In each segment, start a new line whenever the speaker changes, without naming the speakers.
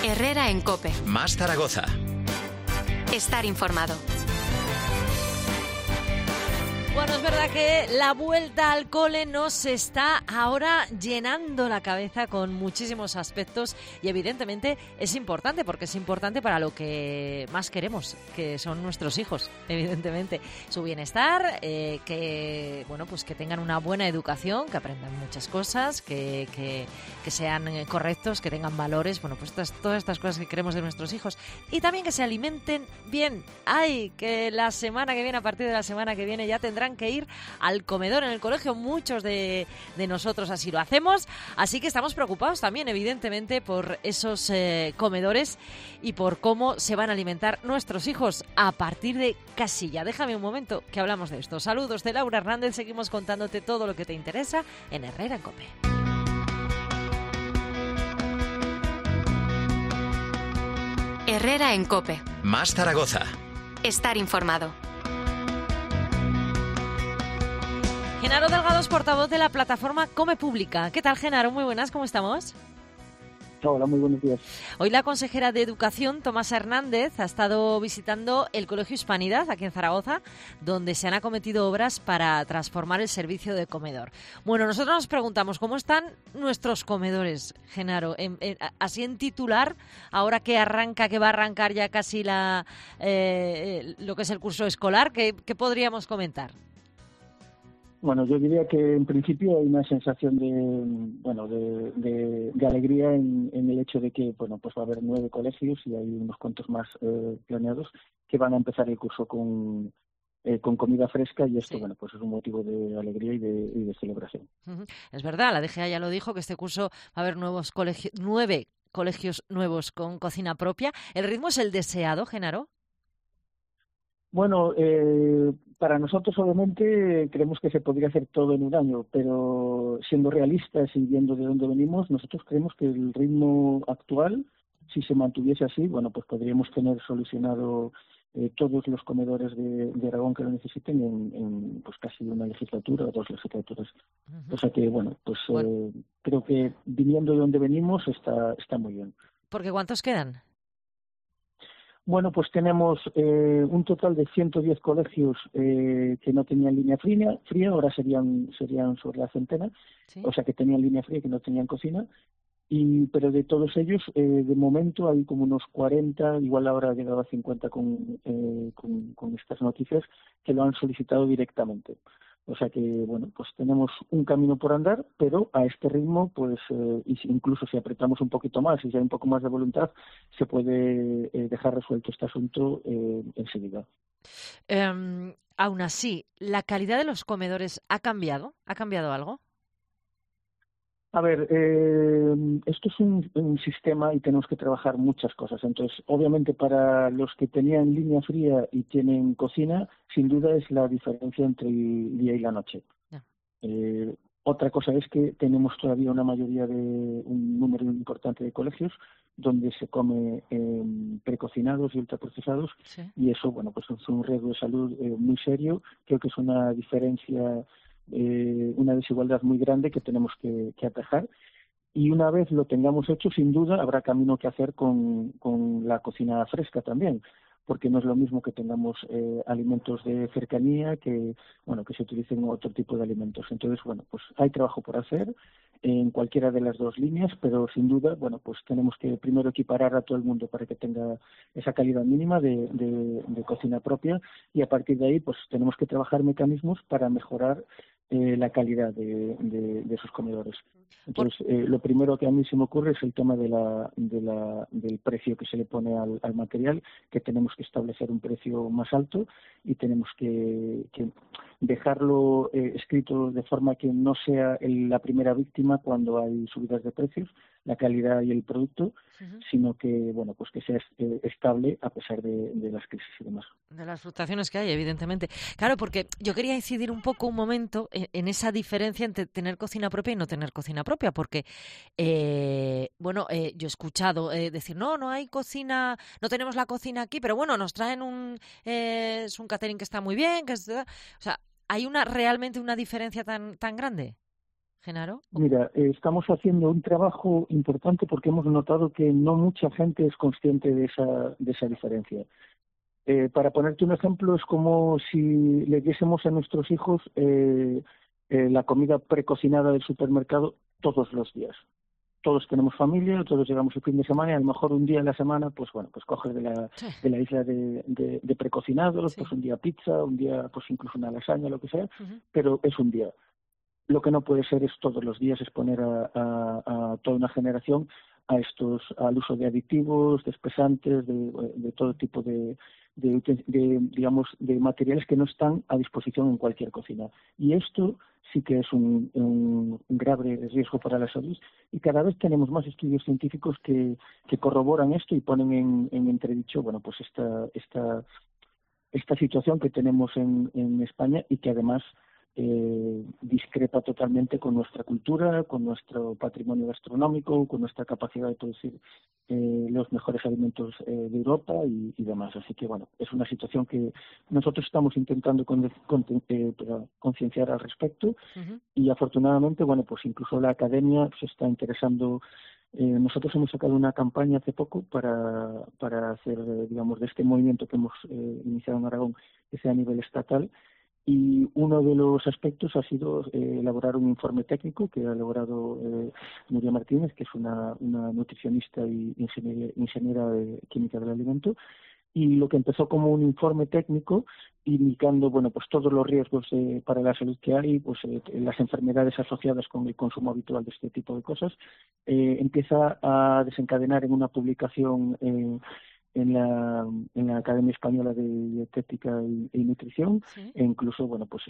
Herrera en COPE.
Más Zaragoza.
Estar informado.
Bueno, es verdad que la vuelta al cole nos está ahora llenando la cabeza con muchísimos aspectos y evidentemente es importante porque es importante para lo que más queremos, que son nuestros hijos, evidentemente. Su bienestar, que tengan una buena educación, que aprendan muchas cosas, que sean correctos, que tengan valores, todas estas cosas que queremos de nuestros hijos y también que se alimenten bien. Que la semana que viene, a partir de la semana que viene ya tendrán que ir al comedor en el colegio. Muchos de nosotros así lo hacemos, así que estamos preocupados también evidentemente por esos comedores y por cómo se van a alimentar nuestros hijos a partir de casi ya. Déjame un momento que hablamos de esto. Saludos de Laura Hernández, seguimos contándote todo lo que te interesa en Herrera en COPE.
Herrera en COPE.
Más Zaragoza.
Estar informado.
Genaro Delgado es portavoz de la plataforma Come Pública. ¿Qué tal, Genaro? Muy buenas, ¿cómo estamos?
Hola, muy buenos días.
Hoy la consejera de Educación, Tomasa Hernández, ha estado visitando el Colegio Hispanidad, aquí en Zaragoza, donde se han acometido obras para transformar el servicio de comedor. Bueno, nosotros nos preguntamos, ¿cómo están nuestros comedores, Genaro? Así en titular, ahora que va a arrancar ya casi lo que es el curso escolar, ¿qué podríamos comentar?
Bueno, yo diría que en principio hay una sensación de alegría en el hecho de que pues va a haber 9 colegios y hay unos cuantos más planeados que van a empezar el curso con comida fresca y esto,
sí.
Es un motivo de alegría y de celebración.
Uh-huh. Es verdad, la DGA ya lo dijo, que este curso va a haber 9 colegios nuevos con cocina propia. ¿El ritmo es el deseado, Genaro?
Bueno, para nosotros obviamente creemos que se podría hacer todo en un año, pero siendo realistas y viendo de dónde venimos, nosotros creemos que el ritmo actual, si se mantuviese así, pues podríamos tener solucionado todos los comedores de Aragón que lo necesiten en casi una legislatura o 2 legislaturas.
Uh-huh.
O sea que, creo que viniendo de donde venimos está muy bien.
¿Porque cuántos quedan?
Bueno, pues tenemos un total de 110 colegios que no tenían línea fría, ahora serían sobre la centena, ¿sí? O sea que tenían línea fría y que no tenían cocina, pero de todos ellos, de momento hay como unos 40, igual ahora ha llegado a 50 con estas noticias, que lo han solicitado directamente. O sea que, tenemos un camino por andar, pero a este ritmo, incluso si apretamos un poquito más y si hay un poco más de voluntad, se puede dejar resuelto este asunto enseguida.
Aún así, ¿la calidad de los comedores ha cambiado? ¿Ha cambiado algo?
A ver, esto es un sistema y tenemos que trabajar muchas cosas. Entonces, obviamente, para los que tenían línea fría y tienen cocina, sin duda es la diferencia entre el día y la noche. Yeah. Otra cosa es que tenemos todavía un número importante de colegios donde se come precocinados y ultraprocesados, sí. Y eso, es un riesgo de salud muy serio. Creo que es una diferencia, una desigualdad muy grande que tenemos que atajar. Y una vez lo tengamos hecho, sin duda, habrá camino que hacer con la cocina fresca también, porque no es lo mismo que tengamos alimentos de cercanía que se utilicen otro tipo de alimentos. Entonces, hay trabajo por hacer en cualquiera de las dos líneas, pero sin duda, tenemos que primero equiparar a todo el mundo para que tenga esa calidad mínima de cocina propia y a partir de ahí, tenemos que trabajar mecanismos para mejorar la calidad de esos comedores. Entonces, lo primero que a mí se me ocurre es el tema del precio que se le pone al material, que tenemos que establecer un precio más alto y tenemos que dejarlo escrito de forma que no sea la primera víctima cuando hay subidas de precios, la calidad y el producto, uh-huh. Sino que que sea estable a pesar de las crisis y demás.
De las fluctuaciones que hay, evidentemente. Claro, porque yo quería incidir un momento en esa diferencia entre tener cocina propia y no tener cocina propia, porque yo he escuchado decir, no hay cocina, no tenemos la cocina aquí, pero nos traen es un catering que está muy bien, o sea, ¿hay realmente una diferencia tan grande? Genaro?
Mira, estamos haciendo un trabajo importante porque hemos notado que no mucha gente es consciente de esa diferencia. Para ponerte un ejemplo, es como si le diésemos a nuestros hijos la comida precocinada del supermercado todos los días. Todos tenemos familia, todos llegamos el fin de semana y a lo mejor un día a la semana, pues bueno, pues coges
Sí.
de la isla de precocinados,
Sí.
pues un día pizza, un día pues incluso una lasaña, lo que sea,
Ujú.
pero es un día. Lo que no puede ser es todos los días exponer a toda una generación al uso de aditivos, de espesantes, de todo tipo digamos, de materiales que no están a disposición en cualquier cocina. Y esto sí que es un grave riesgo para la salud y cada vez tenemos más estudios científicos que corroboran esto y ponen en entredicho, bueno, pues esta situación que tenemos en España y que además discrepa totalmente con nuestra cultura, con nuestro patrimonio gastronómico, con nuestra capacidad de producir los mejores alimentos de Europa y demás. Así que, bueno, es una situación que nosotros estamos intentando concienciar al respecto
Ujú.
y afortunadamente, bueno, pues incluso la academia se está interesando. Nosotros hemos sacado una campaña hace poco para hacer, digamos, de este movimiento que hemos iniciado en Aragón, que sea a nivel estatal, y uno de los aspectos ha sido elaborar un informe técnico que ha elaborado Nuria Martínez, que es una nutricionista y ingeniera química del alimento, y lo que empezó como un informe técnico indicando bueno pues todos los riesgos para la salud que hay, pues las enfermedades asociadas con el consumo habitual de este tipo de cosas, empieza a desencadenar en una publicación en la Academia Española de Dietética e Nutrición,
Sí.
e incluso bueno pues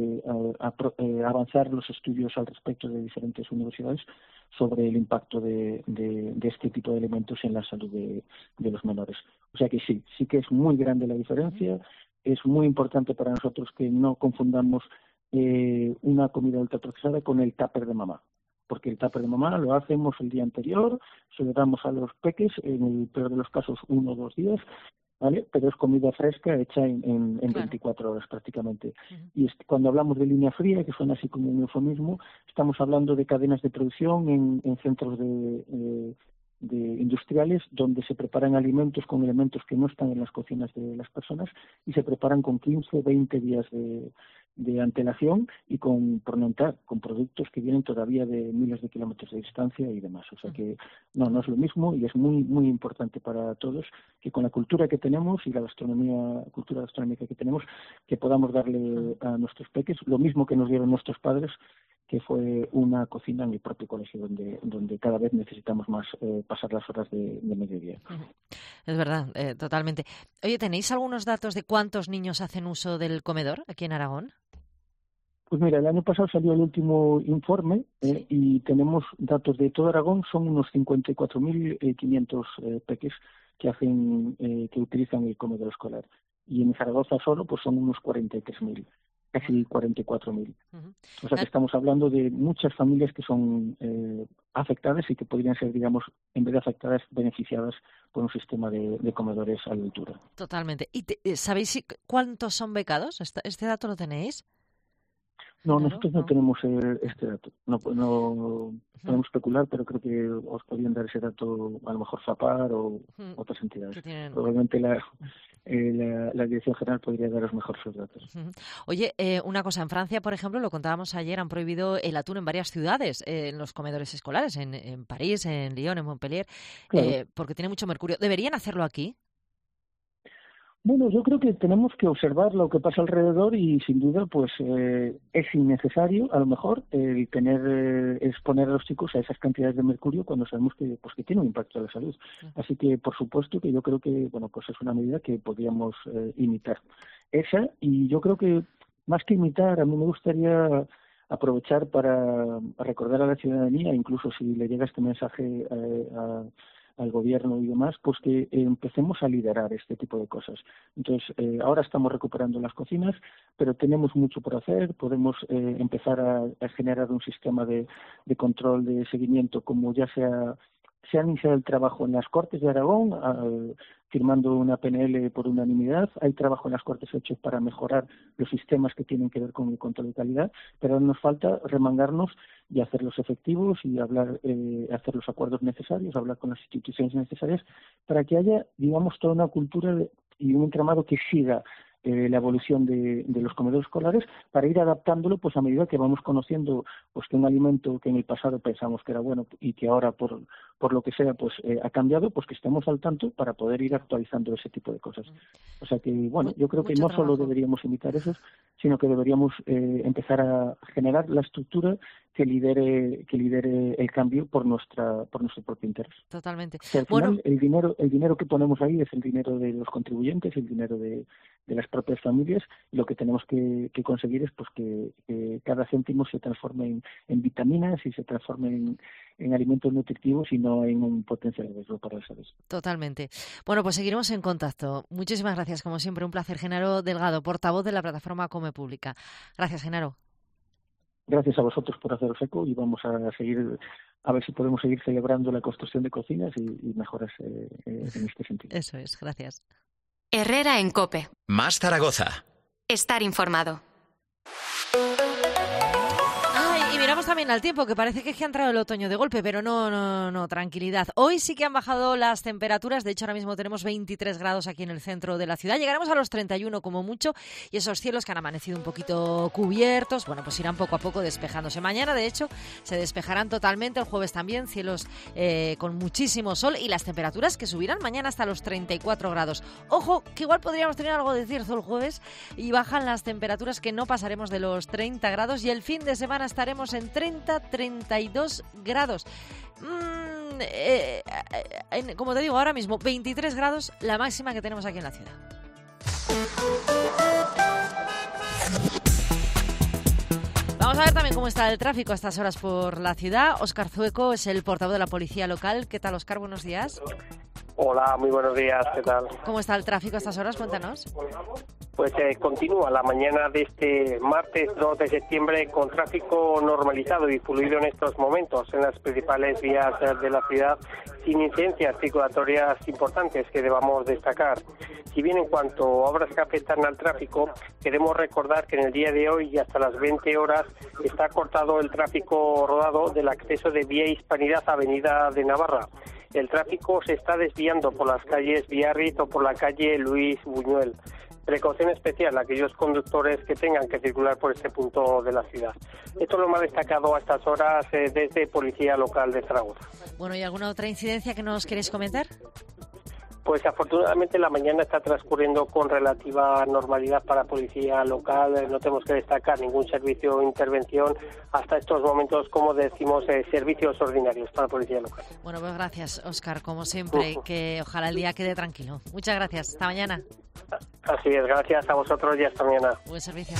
avanzar los estudios al respecto de diferentes universidades sobre el impacto de este tipo de elementos en la salud de los menores. O sea que sí que es muy grande la diferencia. Es muy importante para nosotros que no confundamos una comida ultraprocesada con el tupper de mamá, porque el tupper de mamá lo hacemos el día anterior, se lo damos a los peques, en el peor de los casos 1 o 2 días, ¿vale? Pero es comida fresca hecha en
Claro.
24 horas prácticamente.
Ujú.
Y cuando hablamos de línea fría, que suena así como un eufemismo, estamos hablando de cadenas de producción en centros de industriales donde se preparan alimentos con elementos que no están en las cocinas de las personas y se preparan con 15, 20 días de antelación y por notar, con productos que vienen todavía de miles de kilómetros de distancia y demás. O sea que no es lo mismo y es muy, muy importante para todos que con la cultura que tenemos y la cultura gastronómica que tenemos, que podamos darle a nuestros peques lo mismo que nos dieron nuestros padres, que fue una cocina en el propio colegio donde cada vez necesitamos más pasar las horas de mediodía.
Es verdad, totalmente. Oye, ¿tenéis algunos datos de cuántos niños hacen uso del comedor aquí en Aragón?
Pues mira, el año pasado salió el último informe
¿Sí?
y tenemos datos de todo Aragón, son unos 54.500 peques que utilizan el comedor escolar. Y en Zaragoza solo pues son unos 43.000, casi 44.000.
Uh-huh.
O sea que estamos hablando de muchas familias que son afectadas y que podrían ser, digamos, en vez de afectadas, beneficiadas por un sistema de comedores a la altura.
Totalmente. ¿Y sabéis cuántos son becados? ¿Este dato lo tenéis?
No,
Claro,
nosotros no tenemos este dato. No podemos especular, pero creo que os podrían dar ese dato a lo mejor FAPAR o otras entidades. Probablemente la Dirección General podría daros mejor sus datos.
Oye, una cosa, en Francia, por ejemplo, lo contábamos ayer, han prohibido el atún en varias ciudades, en los comedores escolares, en París, en Lyon, en Montpellier,
Claro.
porque tiene mucho mercurio. ¿Deberían hacerlo aquí?
Bueno, yo creo que tenemos que observar lo que pasa alrededor y sin duda pues es innecesario a lo mejor exponer a los chicos a esas cantidades de mercurio cuando sabemos que tiene un impacto en la salud. Así que por supuesto que yo creo que bueno pues es una medida que podríamos imitar. Esa, y yo creo que más que imitar, a mí me gustaría aprovechar para recordar a la ciudadanía, incluso si le llega este mensaje al gobierno y demás, pues que empecemos a liderar este tipo de cosas. Entonces, ahora estamos recuperando las cocinas, pero tenemos mucho por hacer, podemos empezar a generar un sistema de control, de seguimiento, como ya sea se ha iniciado el trabajo en las Cortes de Aragón, firmando una PNL por unanimidad. Hay trabajo en las Cortes hechos para mejorar los sistemas que tienen que ver con el control de calidad, pero ahora nos falta remangarnos y hacerlos efectivos y hacer los acuerdos necesarios, hablar con las instituciones necesarias para que haya, digamos, toda una cultura y un entramado que siga la evolución de los comedores escolares, para ir adaptándolo pues a medida que vamos conociendo pues que un alimento que en el pasado pensamos que era bueno y que ahora por lo que sea pues ha cambiado, pues que estemos al tanto para poder ir actualizando ese tipo de cosas. O sea que bueno, yo creo que no solo deberíamos imitar esos, sino que deberíamos empezar a generar la estructura que lidere el cambio por nuestro propio interés.
Totalmente.
O sea, al final, el dinero que ponemos ahí es el dinero de los contribuyentes, el dinero de las propias familias, y lo que tenemos que conseguir es pues que cada céntimo se transforme en vitaminas y se transforme en alimentos nutritivos y no en un potencial riesgo para la salud.
Totalmente. Bueno, pues seguiremos en contacto. Muchísimas gracias, como siempre, un placer. Genaro Delgado, portavoz de la plataforma Come Pública. Gracias, Genaro.
Gracias a vosotros por haceros eco y vamos a seguir, a ver si podemos seguir celebrando la construcción de cocinas y mejoras en este sentido.
Eso es, gracias.
Herrera en COPE.
Más Zaragoza.
Estar informado.
Y miramos también al tiempo, que parece que ha entrado el otoño de golpe, pero no, tranquilidad. Hoy sí que han bajado las temperaturas, de hecho ahora mismo tenemos 23 grados aquí en el centro de la ciudad, llegaremos a los 31 como mucho, y esos cielos que han amanecido un poquito cubiertos, bueno, pues irán poco a poco despejándose. Mañana, de hecho, se despejarán totalmente, el jueves también, cielos con muchísimo sol, y las temperaturas que subirán mañana hasta los 34 grados. Ojo, que igual podríamos tener algo de cierzo el jueves, y bajan las temperaturas que no pasaremos de los 30 grados, y el fin de semana estaremos en 30-32 grados. Como te digo, ahora mismo 23 grados la máxima que tenemos aquí en la ciudad. Vamos a ver también cómo está el tráfico a estas horas por la ciudad. Óscar Zueco es el portavoz de la Policía Local. ¿Qué tal, Óscar? Buenos días.
Hola, muy buenos días. ¿Qué tal?
¿Cómo está el tráfico a estas horas? Cuéntanos.
Pues continúa la mañana de este martes 2 de septiembre con tráfico normalizado y fluido en estos momentos en las principales vías de la ciudad, sin incidencias circulatorias importantes que debamos destacar. Si bien en cuanto a obras que afectan al tráfico, queremos recordar que en el día de hoy y hasta las 20 horas está cortado el tráfico rodado del acceso de Vía Hispanidad a Avenida de Navarra. El tráfico se está desviando por las calles Biarritz o por la calle Luis Buñuel. Precaución especial a aquellos conductores que tengan que circular por este punto de la ciudad. Esto es lo más destacado a estas horas desde Policía Local de Zaragoza.
Bueno, ¿y alguna otra incidencia que nos queréis comentar?
Pues afortunadamente la mañana está transcurriendo con relativa normalidad para Policía Local. No tenemos que destacar ningún servicio o intervención hasta estos momentos, como decimos, servicios ordinarios para Policía Local.
Bueno, pues gracias, Óscar, como siempre, que ojalá el día quede tranquilo. Muchas gracias, hasta mañana.
Así es, gracias a vosotros y hasta mañana.
Buen servicio.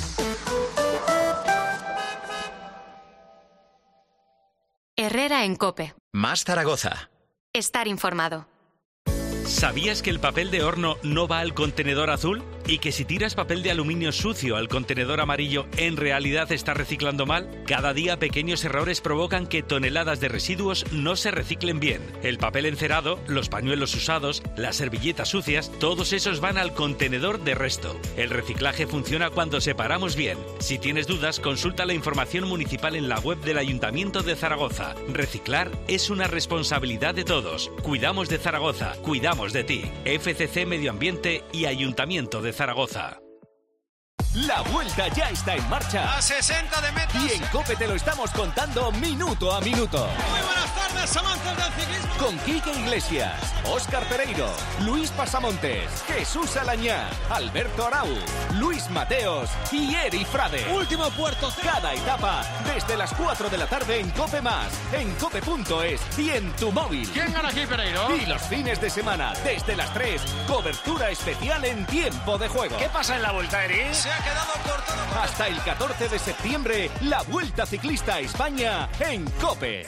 Herrera en COPE.
Más Zaragoza.
Estar informado.
¿Sabías que el papel de horno no va al contenedor azul? ¿Y que si tiras papel de aluminio sucio al contenedor amarillo, en realidad estás reciclando mal? Cada día pequeños errores provocan que toneladas de residuos no se reciclen bien. El papel encerado, los pañuelos usados, las servilletas sucias, todos esos van al contenedor de resto. El reciclaje funciona cuando separamos bien. Si tienes dudas, consulta la información municipal en la web del Ayuntamiento de Zaragoza. Reciclar es una responsabilidad de todos. Cuidamos de Zaragoza, cuidamos de ti. FCC Medio Ambiente y Ayuntamiento de Zaragoza.
La vuelta ya está en marcha.
A 60 de metas.
Y en COPE te lo estamos contando minuto a minuto.
Muy buenas tardes, amantes del ciclismo.
Con Quique Iglesias, Óscar Pereiro, Luis Pasamontes, Jesús Alañá, Alberto Arau, Luis Mateos y Eri Frade.
Último puerto.
Cada etapa desde las 4 de la tarde en COPE+, en cope.es y en tu móvil.
¿Quién gana aquí, Pereiro?
Y los fines de semana desde las 3, cobertura especial en tiempo de juego.
¿Qué pasa en la vuelta, Eri? Se ha quedado cortado.
Hasta el 14 de septiembre, la Vuelta Ciclista a España en COPE.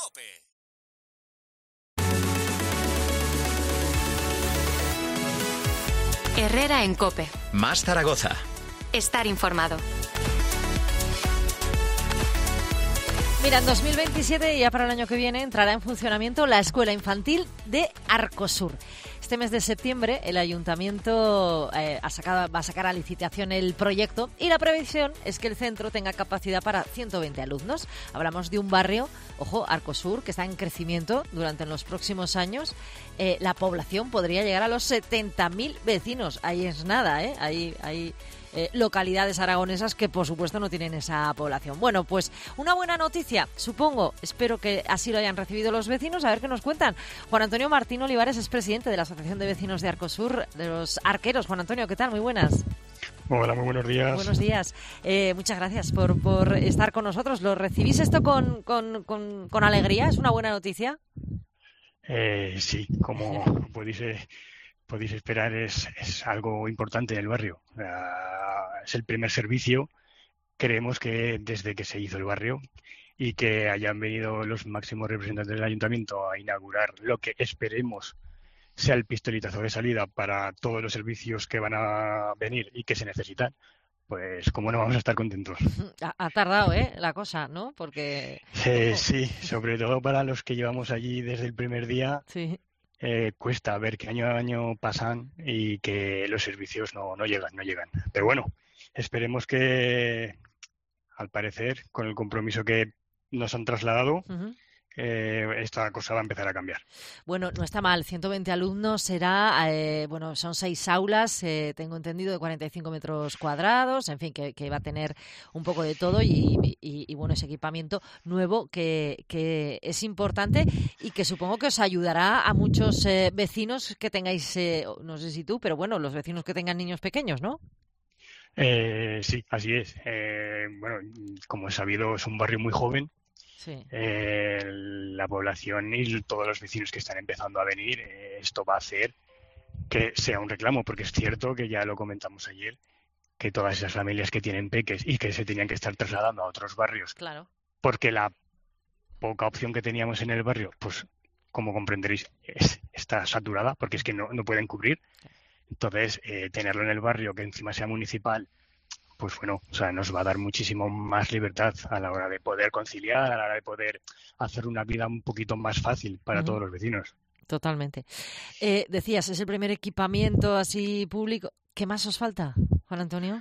Herrera en COPE.
Más Zaragoza.
Estar informado.
Mira, en 2027 y ya para el año que viene entrará en funcionamiento la Escuela Infantil de Arcosur. Este mes de septiembre el Ayuntamiento va a sacar a licitación el proyecto y la previsión es que el centro tenga capacidad para 120 alumnos. Hablamos de un barrio, ojo, Arcosur, que está en crecimiento durante los próximos años. La población podría llegar a los 70.000 vecinos. Ahí es nada, ¿eh? Hay localidades aragonesas que por supuesto no tienen esa población. Bueno, pues una buena noticia, supongo, espero que así lo hayan recibido los vecinos, a ver qué nos cuentan. Juan Antonio Martín Olivares es presidente de la Asociación de Vecinos de Arcosur, de los arqueros. Juan Antonio, ¿qué tal? Muy buenas.
Hola, muy buenos días.
Buenos días. Muchas gracias por estar con nosotros. ¿Lo recibís esto con alegría? ¿Es una buena noticia?
Sí, como podéis esperar, es algo importante en el barrio. Es el primer servicio, creemos que desde que se hizo el barrio, y que hayan venido los máximos representantes del ayuntamiento a inaugurar lo que esperemos sea el pistoletazo de salida para todos los servicios que van a venir y que se necesitan, pues cómo no vamos a estar contentos.
Ha tardado, la cosa, ¿no? Porque...
Sí, sobre todo para los que llevamos allí desde el primer día.
Sí.
Cuesta ver que año a año pasan y que los servicios no llegan. Pero bueno, esperemos que, al parecer, con el compromiso que nos han trasladado, esta cosa va a empezar a cambiar.
Bueno, no está mal. 120 alumnos será, son 6 aulas, tengo entendido, de 45 metros cuadrados, en fin, que va a tener un poco de todo y bueno, ese equipamiento nuevo que es importante y que supongo que os ayudará a muchos vecinos que tengáis, no sé si tú, pero bueno, los vecinos que tengan niños pequeños, ¿no?
Sí, así es. Bueno, como es sabido, es un barrio muy joven.
Sí.
La población y todos los vecinos que están empezando a venir, esto va a hacer que sea un reclamo, porque es cierto que ya lo comentamos ayer, que todas esas familias que tienen peques y que se tenían que estar trasladando a otros barrios,
claro,
porque la poca opción que teníamos en el barrio, pues como comprenderéis, está saturada, porque es que no pueden cubrir. Entonces, tenerlo en el barrio, que encima sea municipal, pues bueno, o sea, nos va a dar muchísimo más libertad a la hora de poder conciliar, a la hora de poder hacer una vida un poquito más fácil para todos los vecinos.
Totalmente. Decías, es el primer equipamiento así público. ¿Qué más os falta, Juan Antonio?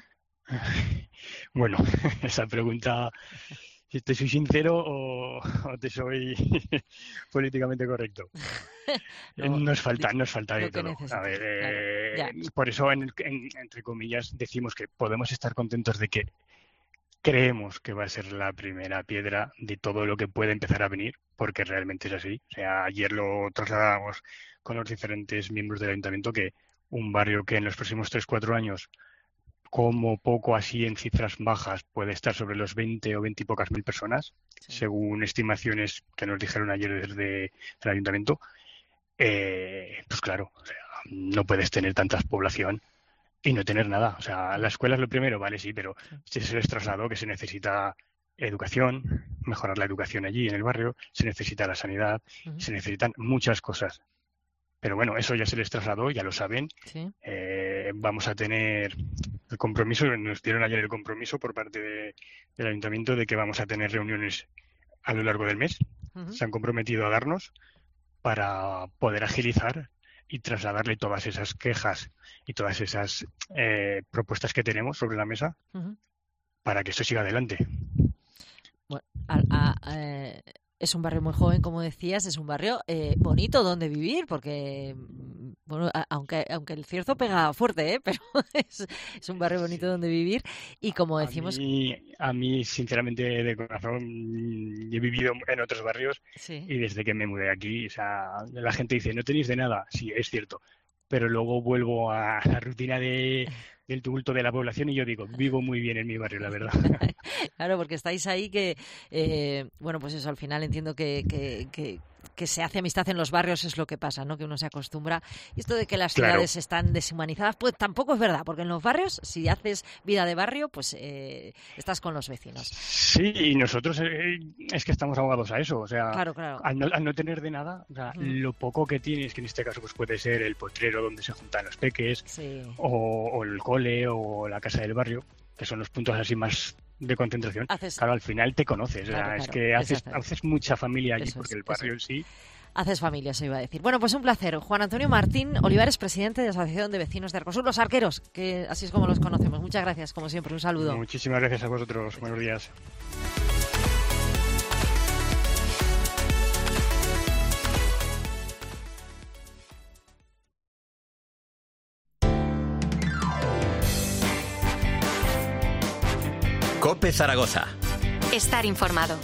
Bueno, esa pregunta, si te soy sincero o te soy políticamente correcto. Nos falta de todo. A ver, claro, por eso, entre comillas, decimos que podemos estar contentos de que creemos que va a ser la primera piedra de todo lo que puede empezar a venir, porque realmente es así. O sea, ayer lo trasladamos con los diferentes miembros del ayuntamiento, que un barrio que en los próximos 3-4 años, como poco así en cifras bajas, puede estar sobre los 20 o 20 y pocas mil personas, según estimaciones que nos dijeron ayer desde el ayuntamiento. Pues claro, o sea, no puedes tener tanta población y no tener nada. O sea, la escuela es lo primero, vale, sí, pero se les trasladó que se necesita educación, mejorar la educación allí en el barrio, se necesita la sanidad, se necesitan muchas cosas. Pero bueno, eso ya se les trasladó, ya lo saben. Sí. Vamos a tener el compromiso, nos dieron ayer el compromiso por parte del ayuntamiento de que vamos a tener reuniones a lo largo del mes. Se han comprometido a darnos para poder agilizar y trasladarle todas esas quejas y todas esas propuestas que tenemos sobre la mesa para que esto siga adelante.
Bueno, es un barrio muy joven, como decías, es un barrio bonito donde vivir, porque bueno, aunque el Cierzo pega fuerte, pero es un barrio bonito donde vivir y como decimos...
A mí, sinceramente, de corazón, he vivido en otros barrios y desde que me mudé aquí, o sea, la gente dice, no tenéis de nada, sí, es cierto, pero luego vuelvo a la rutina del tumulto de la población y yo digo, vivo muy bien en mi barrio, la verdad.
Claro, porque estáis ahí que, bueno, pues eso, al final entiendo que se hace amistad en los barrios es lo que pasa, ¿no? Que uno se acostumbra. Y esto de que las ciudades están deshumanizadas, pues tampoco es verdad, porque en los barrios, si haces vida de barrio, pues estás con los vecinos.
Sí, y nosotros es que estamos abogados a eso, o sea,
claro.
Al no tener de nada, o sea, lo poco que tienes, que en este caso pues puede ser el potrero donde se juntan los peques, o el cole, o la casa del barrio, que son los puntos así más de concentración,
Haces...
claro, al final te conoces.
Claro,
es que haces mucha familia allí,
Eso
porque
es,
el barrio en sí...
Haces familia, eso iba a decir. Bueno, pues un placer. Juan Antonio Martín Olivares, presidente de la Asociación de Vecinos de Arcosur, los arqueros, que así es como los conocemos. Muchas gracias, como siempre. Un saludo.
Muchísimas gracias a vosotros. Buenos días.
COPE Zaragoza.
Estar informado.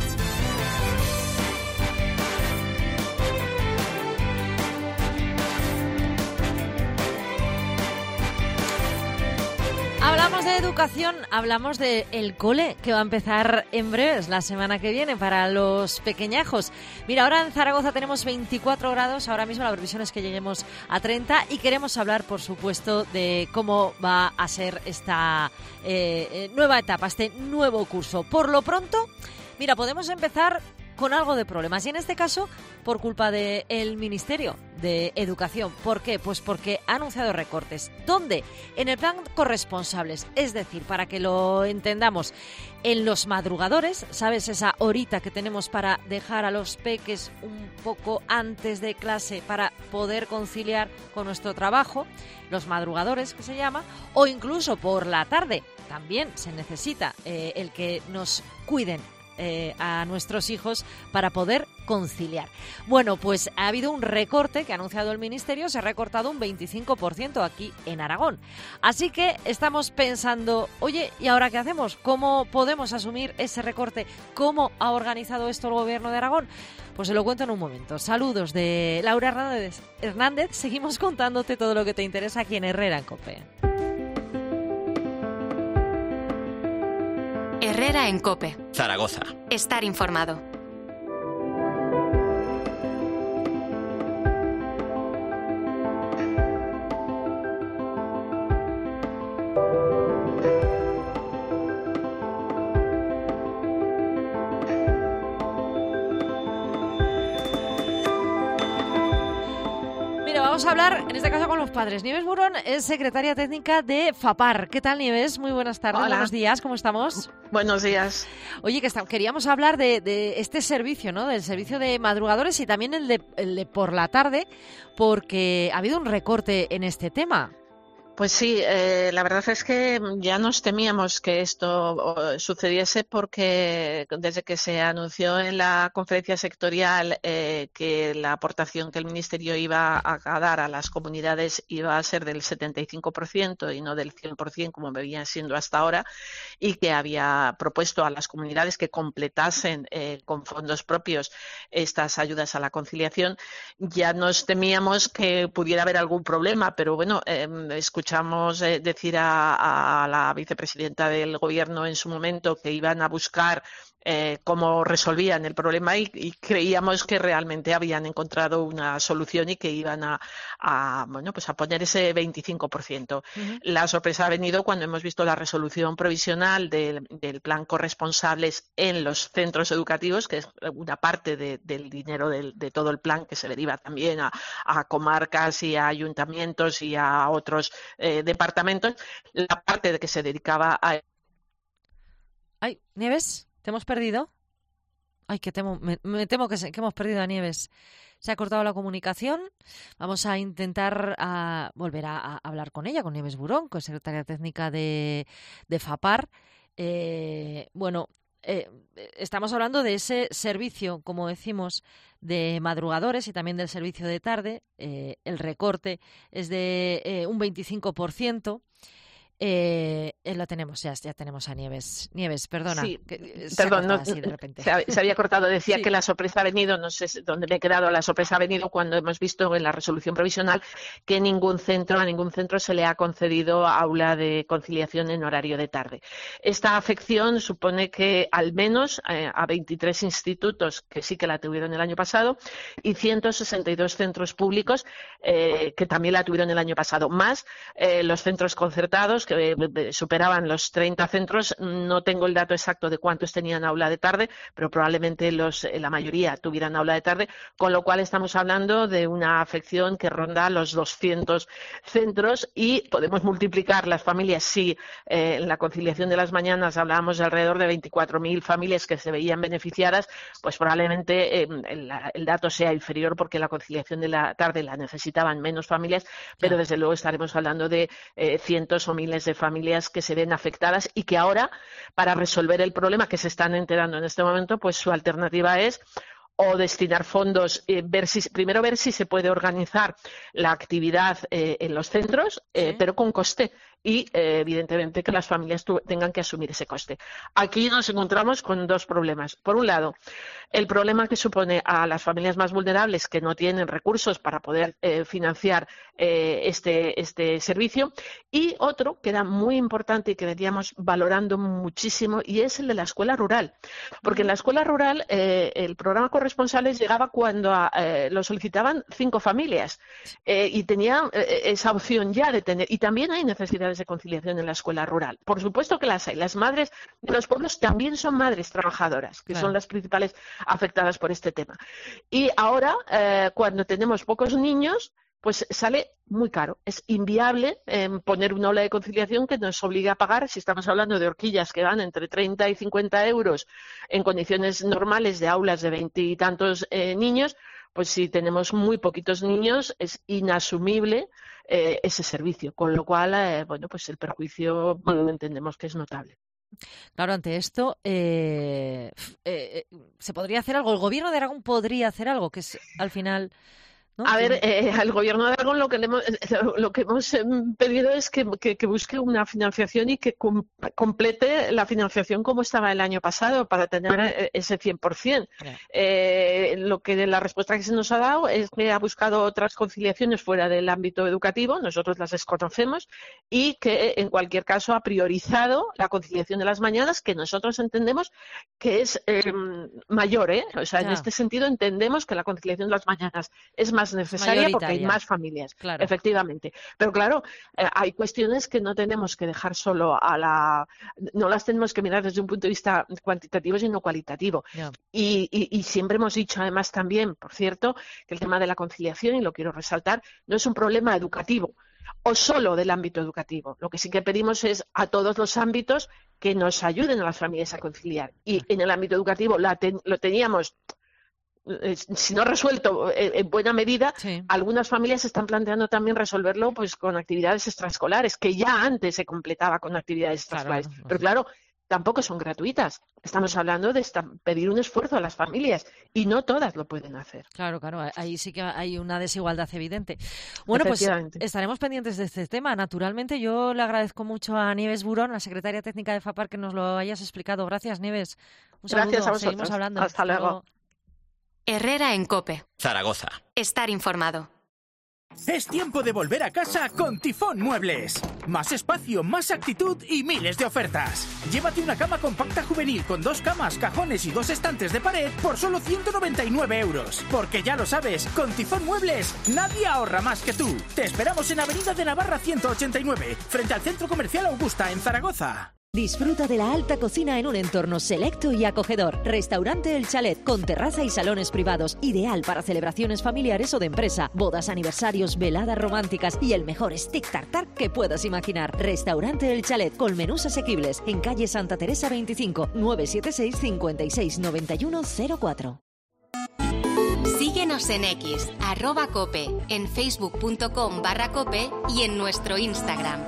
Hablamos de educación, hablamos de el cole, que va a empezar en breves, la semana que viene, para los pequeñajos. Mira, ahora en Zaragoza tenemos 24 grados, ahora mismo la previsión es que lleguemos a 30 y queremos hablar, por supuesto, de cómo va a ser esta nueva etapa, este nuevo curso. Por lo pronto, mira, podemos empezar con algo de problemas y en este caso por culpa del Ministerio de Educación. ¿Por qué? Pues porque ha anunciado recortes. ¿Dónde? En el plan corresponsables, es decir, para que lo entendamos, en los madrugadores, ¿sabes? Esa horita que tenemos para dejar a los peques un poco antes de clase para poder conciliar con nuestro trabajo, los madrugadores que se llama, o incluso por la tarde. También se necesita el que nos cuiden a nuestros hijos para poder conciliar. Bueno, pues ha habido un recorte que ha anunciado el Ministerio, se ha recortado un 25% aquí en Aragón. Así que estamos pensando, oye, ¿y ahora qué hacemos? ¿Cómo podemos asumir ese recorte? ¿Cómo ha organizado esto el Gobierno de Aragón? Pues se lo cuento en un momento. Saludos de Laura Hernández. Seguimos contándote todo lo que te interesa aquí en Herrera en COPE.
Herrera en COPE.
Zaragoza.
Estar informado.
Vamos a hablar, en este caso, con los padres. Nieves Burón es secretaria técnica de FAPAR. ¿Qué tal, Nieves? Muy buenas tardes,
Hola.
Buenos días, ¿cómo estamos?
Buenos días.
Oye, queríamos hablar de este servicio, ¿no? Del servicio de madrugadores y también el de por la tarde, porque ha habido un recorte en este tema.
Pues sí, la verdad es que ya nos temíamos que esto sucediese porque desde que se anunció en la conferencia sectorial que la aportación que el Ministerio iba a dar a las comunidades iba a ser del 75% y no del 100% como venía siendo hasta ahora, y que había propuesto a las comunidades que completasen con fondos propios estas ayudas a la conciliación, ya nos temíamos que pudiera haber algún problema, pero bueno, escuchamos decir a la vicepresidenta del Gobierno en su momento que iban a buscar cómo resolvían el problema y creíamos que realmente habían encontrado una solución y que iban a poner ese 25%. Uh-huh. La sorpresa ha venido cuando hemos visto la resolución provisional del plan corresponsables en los centros educativos, que es una parte del dinero de todo el plan que se deriva también a comarcas y a ayuntamientos y a otros departamentos, la parte de que se dedicaba a...
Ay, Nieves, ¿te hemos perdido? Ay, me temo que hemos perdido a Nieves. Se ha cortado la comunicación. Vamos a intentar volver a hablar con ella, con Nieves Burón, que es secretaria técnica de FAPAR. Estamos hablando de ese servicio, como decimos, de madrugadores y también del servicio de tarde. El recorte es de un 25%. Lo tenemos, ya tenemos a Nieves. Nieves, perdona.
Sí,
perdón,
así de repente. Se había cortado. Decía sí, que la sorpresa ha venido, no sé dónde me he quedado, la sorpresa ha venido cuando hemos visto en la resolución provisional que a ningún centro se le ha concedido aula de conciliación en horario de tarde. Esta afección supone que al menos a 23 institutos que sí que la tuvieron el año pasado y 162 centros públicos que también la tuvieron el año pasado, más los centros concertados que superan superaban los 30 centros. No tengo el dato exacto de cuántos tenían aula de tarde, pero probablemente la mayoría tuvieran aula de tarde, con lo cual estamos hablando de una afección que ronda los 200 centros y podemos multiplicar las familias. Si en la conciliación de las mañanas hablábamos de alrededor de 24.000 familias que se veían beneficiadas, pues probablemente el dato sea inferior porque la conciliación de la tarde la necesitaban menos familias, pero desde luego estaremos hablando de cientos o miles de familias que se ven afectadas y que ahora, para resolver el problema que se están enterando en este momento, pues su alternativa es o destinar fondos, primero ver si se puede organizar la actividad en los centros, pero con coste. Y, evidentemente, que las familias tengan que asumir ese coste. Aquí nos encontramos con dos problemas. Por un lado, el problema que supone a las familias más vulnerables que no tienen recursos para poder financiar este servicio, y otro que era muy importante y que veníamos valorando muchísimo, y es el de la escuela rural. Porque en la escuela rural el programa Corresponsables llegaba cuando lo solicitaban 5 familias y tenían esa opción ya de tener, y también hay necesidades de conciliación en la escuela rural. Por supuesto que las hay. Las madres de los pueblos también son madres trabajadoras, que son las principales afectadas por este tema. Y ahora, cuando tenemos pocos niños, pues sale muy caro. Es inviable poner una aula de conciliación que nos obliga a pagar, si estamos hablando de horquillas que van entre 30 y 50 euros en condiciones normales de aulas de 20 y tantos niños, pues si tenemos muy poquitos niños es inasumible ese servicio, con lo cual, pues el perjuicio entendemos que es notable.
Claro, ante esto, ¿se podría hacer algo? ¿El gobierno de Aragón podría hacer algo? Que es, al final... ¿no?
A ver, al Gobierno de Aragón lo que hemos pedido es que busque una financiación y que complete la financiación como estaba el año pasado para tener ese 100%. La respuesta que se nos ha dado es que ha buscado otras conciliaciones fuera del ámbito educativo, nosotros las desconocemos, y que en cualquier caso ha priorizado la conciliación de las mañanas, que nosotros entendemos que es mayor, O sea, en este sentido entendemos que la conciliación de las mañanas es más necesaria porque hay más familias, efectivamente. Pero claro, hay cuestiones que no tenemos que dejar solo no las tenemos que mirar desde un punto de vista cuantitativo, sino cualitativo. Y siempre hemos dicho, además, también, por cierto, que el tema de la conciliación, y lo quiero resaltar, no es un problema educativo o solo del ámbito educativo. Lo que sí que pedimos es a todos los ámbitos que nos ayuden a las familias a conciliar. Y en el ámbito educativo lo teníamos, si no resuelto en buena medida, algunas familias están planteando también resolverlo pues con actividades extraescolares, que ya antes se completaba con actividades extraescolares. Pero claro, tampoco son gratuitas. Estamos hablando de pedir un esfuerzo a las familias y no todas lo pueden hacer.
Claro, ahí sí que hay una desigualdad evidente. Bueno, pues estaremos pendientes de este tema. Naturalmente, yo le agradezco mucho a Nieves Burón, la secretaria técnica de FAPAR, que nos lo hayas explicado. Gracias, Nieves. Un saludo.
Gracias a vosotros.
Seguimos hablando.
Hasta luego.
Herrera en COPE.
Zaragoza.
Estar informado.
Es tiempo de volver a casa con Tifón Muebles. Más espacio, más actitud y miles de ofertas. Llévate una cama compacta juvenil con 2 camas, cajones y 2 estantes de pared por solo 199 euros. Porque ya lo sabes, con Tifón Muebles nadie ahorra más que tú. Te esperamos en Avenida de Navarra 189, frente al Centro Comercial Augusta en Zaragoza.
Disfruta de la alta cocina en un entorno selecto y acogedor. Restaurante El Chalet, con terraza y salones privados, ideal para celebraciones familiares o de empresa, bodas, aniversarios, veladas románticas y el mejor stick tartar que puedas imaginar. Restaurante El Chalet, con menús asequibles, en calle Santa Teresa 25, 976 56 91 04.
Síguenos en X, @cope, en facebook.com/cope y en nuestro Instagram.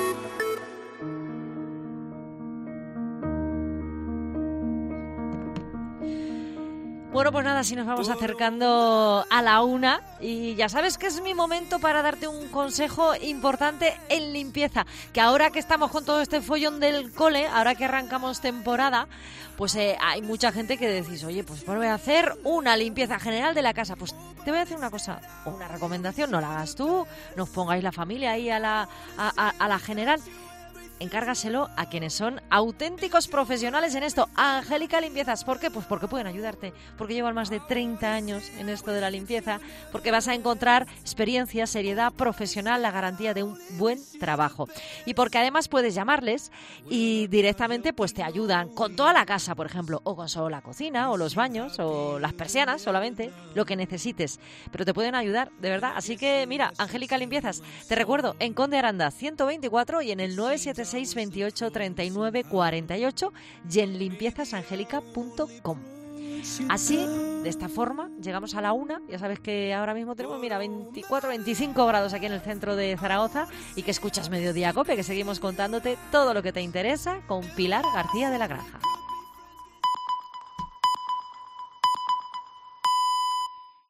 Bueno, pues nada, si nos vamos acercando a la 1 y ya sabes que es mi momento para darte un consejo importante en limpieza, que ahora que estamos con todo este follón del cole, ahora que arrancamos temporada, pues hay mucha gente que decís, oye, pues voy a hacer una limpieza general de la casa. Pues te voy a hacer una cosa, una recomendación, no la hagas tú, no os pongáis la familia ahí a la general. encárgaselo a quienes son auténticos profesionales en esto. Angélica Limpiezas. ¿Por qué? Pues porque pueden ayudarte, porque llevan más de 30 años en esto de la limpieza, porque vas a encontrar experiencia, seriedad profesional, la garantía de un buen trabajo. Y porque además puedes llamarles y directamente pues te ayudan con toda la casa, por ejemplo, o con solo la cocina, o los baños, o las persianas solamente, lo que necesites. Pero te pueden ayudar, de verdad. Así que mira, Angélica Limpiezas, te recuerdo, en Conde Aranda 124 y en el 976 28 39 48 y en limpiezasangélica.com. Así, de esta forma, llegamos a la 1. Ya sabes que ahora mismo tenemos, mira, 24, 25 grados aquí en el centro de Zaragoza y que escuchas Mediodía Cope, que seguimos contándote todo lo que te interesa con Pilar García de la Granja.